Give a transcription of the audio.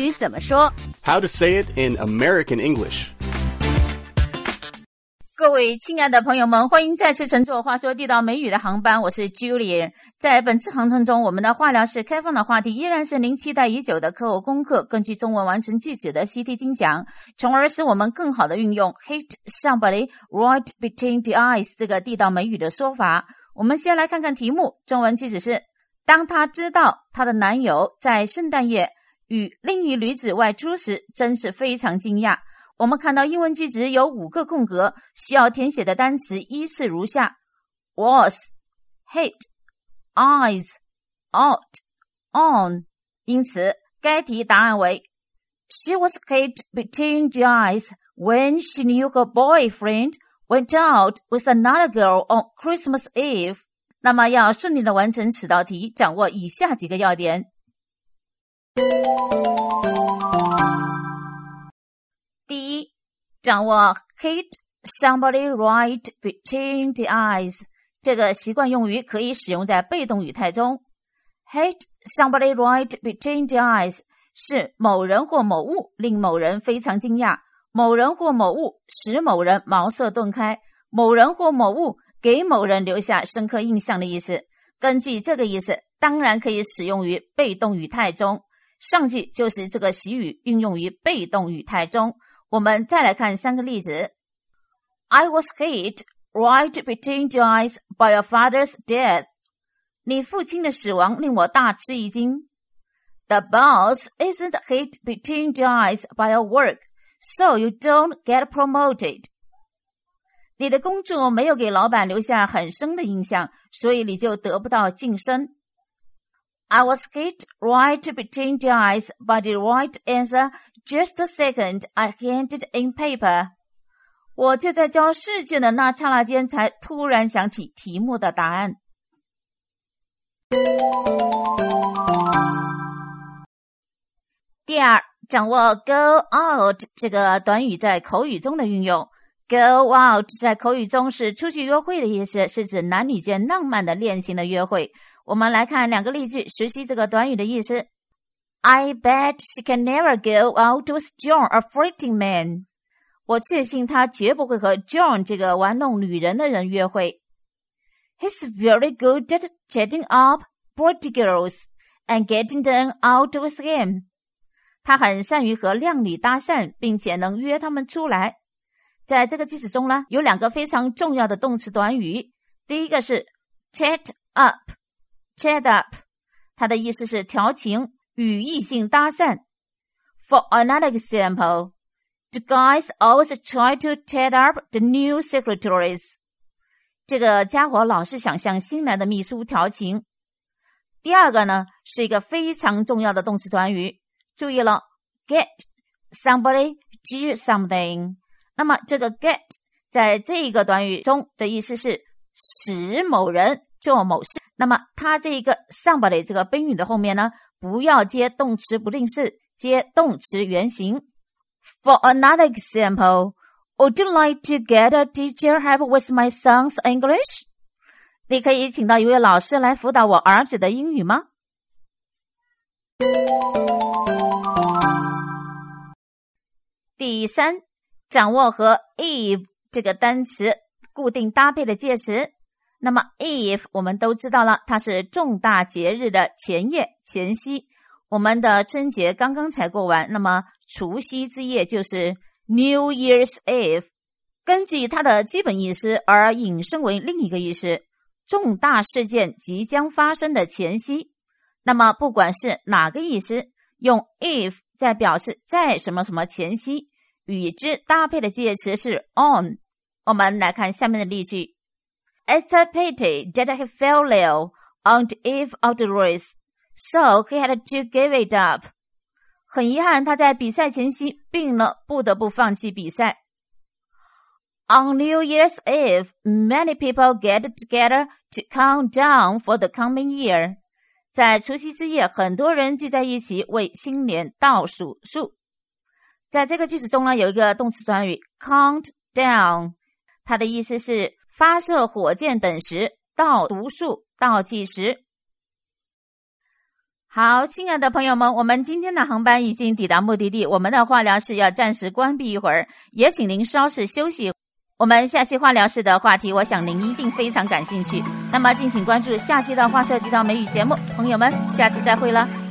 语怎么说。 How to say it in American English. 各位亲爱的朋友们，欢迎再次乘坐话说地道美语的航班，我是 Julie。 在本次航程中，我们的话聊式开放的话题依然是您期待已久的课后功课，根据中文完成句子的习题精讲，从而使我们更好的运用 hit somebody right between the eyes 这个地道美语的说法。我们先来看看题目，中文句子是：当她知道她的男友在圣诞夜与另一女子外出时，真是非常惊讶。我们看到英文句子有5个空格，需要填写的单词依次如下 was, hit, eyes, out, on。 因此该题答案为 She was hit between the eyes when she knew her boyfriend went out with another girl on Christmas Eve。 那么要顺利的完成此道题，掌握以下几个要点。第一，掌握 hit somebody right between the eyes 这个习惯用语可以使用在被动语态中。 hit somebody right between the eyes 是某人或某物令某人非常惊讶，某人或某物使某人茅塞顿开，某人或某物给某人留下深刻印象的意思。根据这个意思，当然可以使用于被动语态中。上句就是这个习语运用于被动语态中。我们再来看3个例子。 I was hit right between the eyes by your father's death。 你父亲的死亡令我大吃一惊。 The boss isn't hit between the eyes by your work, so you don't get promoted。 你的工作没有给老板留下很深的印象，所以你就得不到晋升。I was hit right between the eyes by the right answer just the second I handed in paper。 我就在交试卷的那刹那间才突然想起题目的答案。第二，掌握 go out 这个短语在口语中的运用。 Go out 在口语中是出去约会的意思，是指男女间浪漫的恋情的约会。我们来看2个例句，熟悉这个短语的意思。 I bet she can never go out with John, a flirting man。 我确信她绝不会和 John 这个玩弄女人的人约会。 He's very good at chatting up pretty girls and getting them out with him。 他很善于和靓女搭讪，并且能约她们出来。在这个句子中呢，有2个非常重要的动词短语。第一个是 chat up。Chat up 它的意思是调情，与异性搭讪。 For another example, the guys always try to chat up the new secretaries。 这个家伙老是想向新来的秘书调情。第二个呢，是一个非常重要的动词短语，注意了 get somebody do something。 那么这个 get 在这个短语中的意思是使某人做某事。那么它这个 somebody 这个宾语的后面呢，不要接动词不定式，接动词原形。 For another example, would you like to get a teacher help with my son's English？ 你可以请到一位老师来辅导我儿子的英语吗？第三，掌握和 Eve 这个单词固定搭配的介词。那么 Eve 我们都知道了，它是重大节日的前夜前夕。我们的春节刚刚才过完，那么除夕之夜就是 New Year's Eve。 根据它的基本意思而引申为另一个意思，重大事件即将发生的前夕。那么不管是哪个意思，用 Eve 在表示在什么什么前夕，与之搭配的介词是 on。 我们来看下面的例句。It's a pity that he fell ill on the eve of the race, so he had to give it up. 很遗憾，他在比赛前夕病了，不得不放弃比赛。On New Year's Eve, many people get together to count down for the coming year. 在除夕之夜，很多人聚在一起为新年倒数数。在这个句子中呢，有一个动词短语 count down， 它的意思是发射火箭等时倒读数倒计时。 好，亲爱的朋友们，我们今天的航班已经抵达目的地，我们的化疗室要暂时关闭一会儿，也请您稍事休息。我们下期化疗室的话题，我想您一定非常感兴趣，那么敬请关注下期的画社地道美语节目，朋友们，下期再会了。